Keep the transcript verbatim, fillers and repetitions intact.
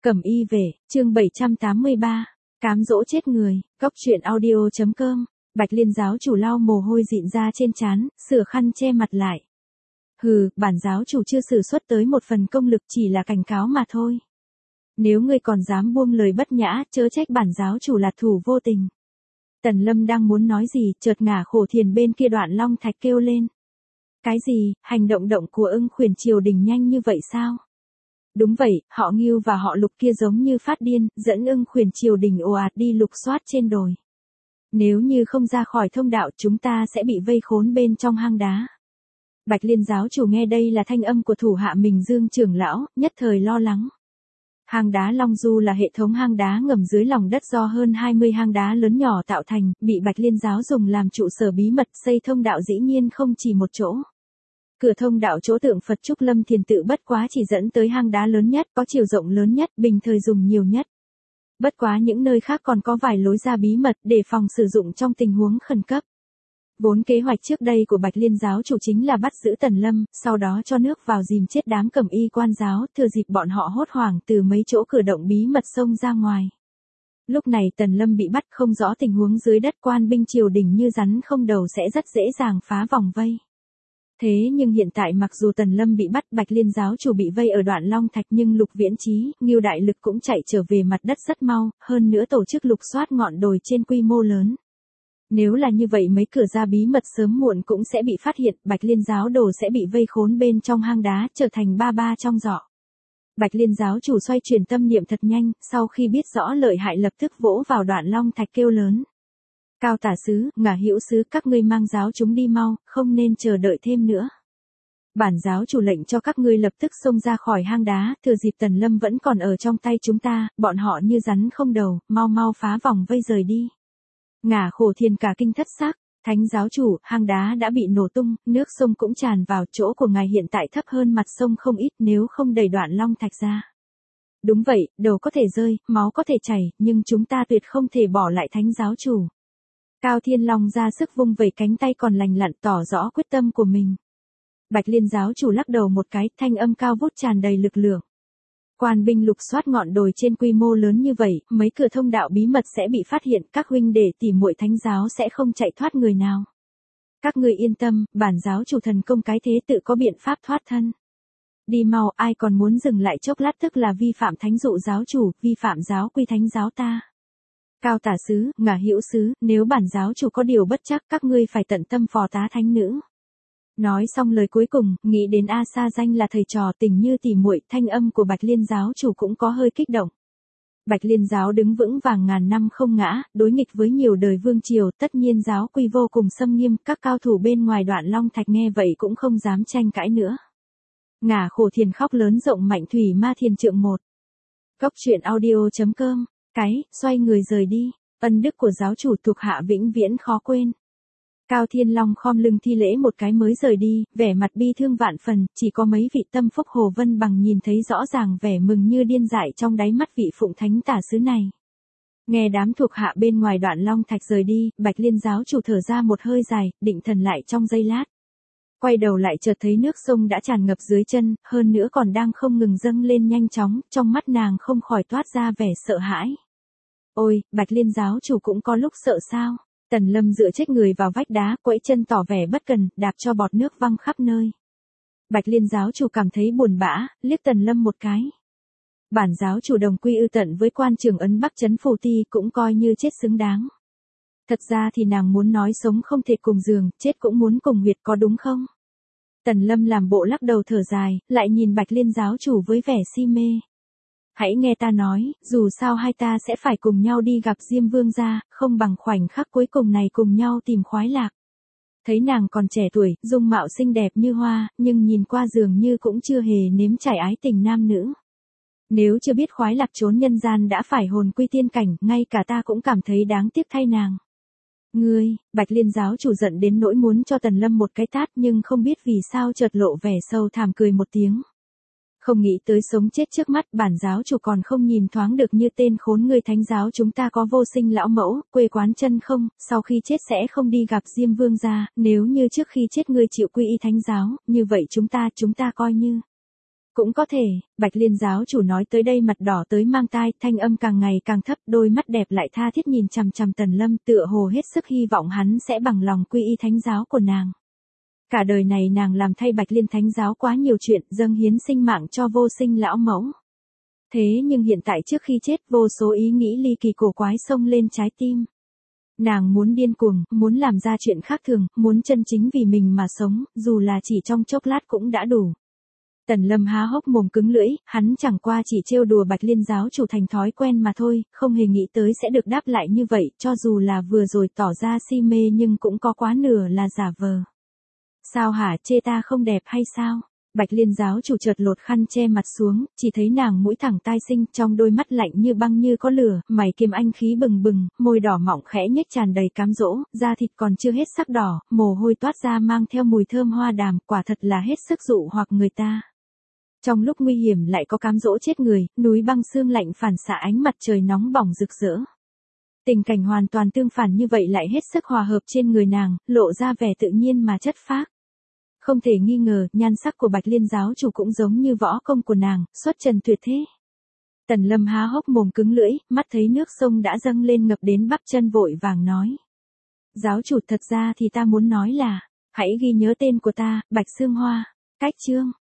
Cẩm y về, chương bảy trăm tám mươi ba, cám dỗ chết người, góc truyện audio.com, Bạch Liên giáo chủ lau mồ hôi dịn ra trên trán, sửa khăn che mặt lại. Hừ, bản giáo chủ chưa sử xuất tới một phần công lực, chỉ là cảnh cáo mà thôi. Nếu ngươi còn dám buông lời bất nhã, chớ trách bản giáo chủ là thủ vô tình. Tần Lâm đang muốn nói gì, chợt Ngả Khổ Thiền bên kia Đoạn Long Thạch kêu lên. Cái gì, hành động động của Ưng Khuyển triều đình nhanh như vậy sao? Đúng vậy, họ Ngưu và họ Lục kia giống như phát điên, dẫn Ưng Khuyển triều đình ồ ạt đi lục soát trên đồi. Nếu như không ra khỏi thông đạo, chúng ta sẽ bị vây khốn bên trong hang đá. Bạch Liên giáo chủ nghe đây là thanh âm của thủ hạ mình Dương trưởng lão, nhất thời lo lắng. Hang đá Long Du là hệ thống hang đá ngầm dưới lòng đất do hơn hai mươi hang đá lớn nhỏ tạo thành, bị Bạch Liên giáo dùng làm trụ sở bí mật, xây thông đạo dĩ nhiên không chỉ một chỗ. Cửa thông đạo chỗ tượng Phật Trúc Lâm Thiền tự bất quá chỉ dẫn tới hang đá lớn nhất, có chiều rộng lớn nhất, bình thời dùng nhiều nhất. Bất quá những nơi khác còn có vài lối ra bí mật để phòng sử dụng trong tình huống khẩn cấp. Vốn kế hoạch trước đây của Bạch Liên giáo chủ chính là bắt giữ Tần Lâm, sau đó cho nước vào dìm chết đám Cẩm y quan giáo, thừa dịp bọn họ hốt hoảng từ mấy chỗ cửa động bí mật xông ra ngoài. Lúc này Tần Lâm bị bắt, không rõ tình huống dưới đất, quan binh triều đình như rắn không đầu sẽ rất dễ dàng phá vòng vây. Thế nhưng hiện tại mặc dù Tần Lâm bị bắt, Bạch Liên giáo chủ bị vây ở Đoạn Long Thạch, nhưng Lục Viễn Chí, Ngưu Đại Lực cũng chạy trở về mặt đất rất mau, hơn nữa tổ chức lục soát ngọn đồi trên quy mô lớn. Nếu là như vậy mấy cửa ra bí mật sớm muộn cũng sẽ bị phát hiện, Bạch Liên giáo đồ sẽ bị vây khốn bên trong hang đá, trở thành ba ba trong giỏ. Bạch Liên giáo chủ xoay chuyển tâm niệm thật nhanh, sau khi biết rõ lợi hại lập tức vỗ vào Đoạn Long Thạch kêu lớn. Cao tả sứ, Ngả hữu sứ, các ngươi mang giáo chúng đi mau, không nên chờ đợi thêm nữa. Bản giáo chủ lệnh cho các ngươi lập tức xông ra khỏi hang đá, thừa dịp Tần Lâm vẫn còn ở trong tay chúng ta, bọn họ như rắn không đầu, mau mau phá vòng vây rời đi. Ngả Khổ Thiền cả kinh thất xác, thánh giáo chủ, hang đá đã bị nổ tung, nước sông cũng tràn vào, chỗ của ngài hiện tại thấp hơn mặt sông không ít, nếu không đẩy Đoạn Long Thạch ra. Đúng vậy, đầu có thể rơi, máu có thể chảy, nhưng chúng ta tuyệt không thể bỏ lại thánh giáo chủ. Cao Thiên Long ra sức vung vẩy cánh tay còn lành lặn tỏ rõ quyết tâm của mình. Bạch Liên giáo chủ lắc đầu một cái, thanh âm cao vút tràn đầy lực lượng. Quan binh lục soát ngọn đồi trên quy mô lớn như vậy, mấy cửa thông đạo bí mật sẽ bị phát hiện, các huynh đệ tỉ muội thánh giáo sẽ không chạy thoát người nào. Các ngươi yên tâm, bản giáo chủ thần công cái thế tự có biện pháp thoát thân. Đi mau, ai còn muốn dừng lại chốc lát tức là vi phạm thánh dụ giáo chủ, vi phạm giáo quy thánh giáo ta. Cao tả sứ, Ngả hữu sứ, nếu bản giáo chủ có điều bất chắc, các ngươi phải tận tâm phò tá thánh nữ. Nói xong lời cuối cùng, nghĩ đến A Sa Danh là thầy trò tình như tỉ muội, thanh âm của Bạch Liên giáo chủ cũng có hơi kích động. Bạch Liên giáo đứng vững vàng ngàn năm không ngã, đối nghịch với nhiều đời vương triều, tất nhiên giáo quy vô cùng xâm nghiêm, các cao thủ bên ngoài Đoạn Long Thạch nghe vậy cũng không dám tranh cãi nữa. Ngả Khổ Thiền khóc lớn rộng mạnh thủy ma thiền trượng một. Góc truyện audio.com, cái, xoay người rời đi, ân đức của giáo chủ thuộc hạ vĩnh viễn khó quên. Cao Thiên Long khom lưng thi lễ một cái mới rời đi, vẻ mặt bi thương vạn phần, chỉ có mấy vị tâm phúc Hồ Vân Bằng nhìn thấy rõ ràng vẻ mừng như điên dại trong đáy mắt vị phụng thánh tả sứ này. Nghe đám thuộc hạ bên ngoài Đoạn Long Thạch rời đi, Bạch Liên giáo chủ thở ra một hơi dài, định thần lại trong giây lát. Quay đầu lại chợt thấy nước sông đã tràn ngập dưới chân, hơn nữa còn đang không ngừng dâng lên nhanh chóng, trong mắt nàng không khỏi toát ra vẻ sợ hãi. Ôi, Bạch Liên giáo chủ cũng có lúc sợ sao? Tần Lâm dựa chết người vào vách đá, quẫy chân tỏ vẻ bất cần, đạp cho bọt nước văng khắp nơi. Bạch Liên giáo chủ cảm thấy buồn bã, liếc Tần Lâm một cái. Bản giáo chủ đồng quy ư tận với quan trường ấn Bắc Trấn Phù Ti cũng coi như chết xứng đáng. Thật ra thì nàng muốn nói sống không thể cùng giường, chết cũng muốn cùng huyệt có đúng không? Tần Lâm làm bộ lắc đầu thở dài, lại nhìn Bạch Liên giáo chủ với vẻ si mê. Hãy nghe ta nói, dù sao hai ta sẽ phải cùng nhau đi gặp Diêm Vương gia, không bằng khoảnh khắc cuối cùng này cùng nhau tìm khoái lạc. Thấy nàng còn trẻ tuổi, dung mạo xinh đẹp như hoa, nhưng nhìn qua dường như cũng chưa hề nếm trải ái tình nam nữ. Nếu chưa biết khoái lạc trốn nhân gian đã phải hồn quy tiên cảnh, ngay cả ta cũng cảm thấy đáng tiếc thay nàng. Ngươi, Bạch Liên giáo chủ giận đến nỗi muốn cho Tần Lâm một cái tát, nhưng không biết vì sao chợt lộ vẻ sâu thẳm cười một tiếng. Không nghĩ tới sống chết trước mắt, bản giáo chủ còn không nhìn thoáng được như tên khốn ngươi thánh giáo chúng ta có vô sinh lão mẫu, quê quán chân không, sau khi chết sẽ không đi gặp Diêm Vương gia, nếu như trước khi chết ngươi chịu quy y thánh giáo, như vậy chúng ta, chúng ta coi như. Cũng có thể, Bạch Liên giáo chủ nói tới đây mặt đỏ tới mang tai, thanh âm càng ngày càng thấp, đôi mắt đẹp lại tha thiết nhìn chằm chằm Tần Lâm, tựa hồ hết sức hy vọng hắn sẽ bằng lòng quy y thánh giáo của nàng. Cả đời này nàng làm thay Bạch Liên thánh giáo quá nhiều chuyện, dâng hiến sinh mạng cho vô sinh lão mẫu. Thế nhưng hiện tại trước khi chết, vô số ý nghĩ ly kỳ cổ quái xông lên trái tim. Nàng muốn điên cuồng, muốn làm ra chuyện khác thường, muốn chân chính vì mình mà sống, dù là chỉ trong chốc lát cũng đã đủ. Tần Lâm há hốc mồm cứng lưỡi, hắn chẳng qua chỉ trêu đùa Bạch Liên giáo chủ thành thói quen mà thôi, không hề nghĩ tới sẽ được đáp lại như vậy, cho dù là vừa rồi tỏ ra si mê nhưng cũng có quá nửa là giả vờ. Sao hả, chê ta không đẹp hay sao? Bạch Liên giáo chủ chợt lột khăn che mặt xuống, chỉ thấy nàng mũi thẳng tai xinh, trong đôi mắt lạnh như băng như có lửa, mày kiếm anh khí bừng bừng, môi đỏ mọng khẽ nhếch tràn đầy cám dỗ, da thịt còn chưa hết sắc đỏ, mồ hôi toát ra mang theo mùi thơm hoa đàm, quả thật là hết sức dụ hoặc người ta. Trong lúc nguy hiểm lại có cám dỗ chết người, núi băng xương lạnh phản xạ ánh mặt trời nóng bỏng rực rỡ. Tình cảnh hoàn toàn tương phản như vậy lại hết sức hòa hợp trên người nàng, lộ ra vẻ tự nhiên mà chất phác. Không thể nghi ngờ, nhan sắc của Bạch Liên giáo chủ cũng giống như võ công của nàng, xuất trần tuyệt thế. Tần Lâm há hốc mồm cứng lưỡi, mắt thấy nước sông đã dâng lên ngập đến bắp chân, vội vàng nói. Giáo chủ, thật ra thì ta muốn nói là, hãy ghi nhớ tên của ta, Bạch Sương Hoa. Cách chương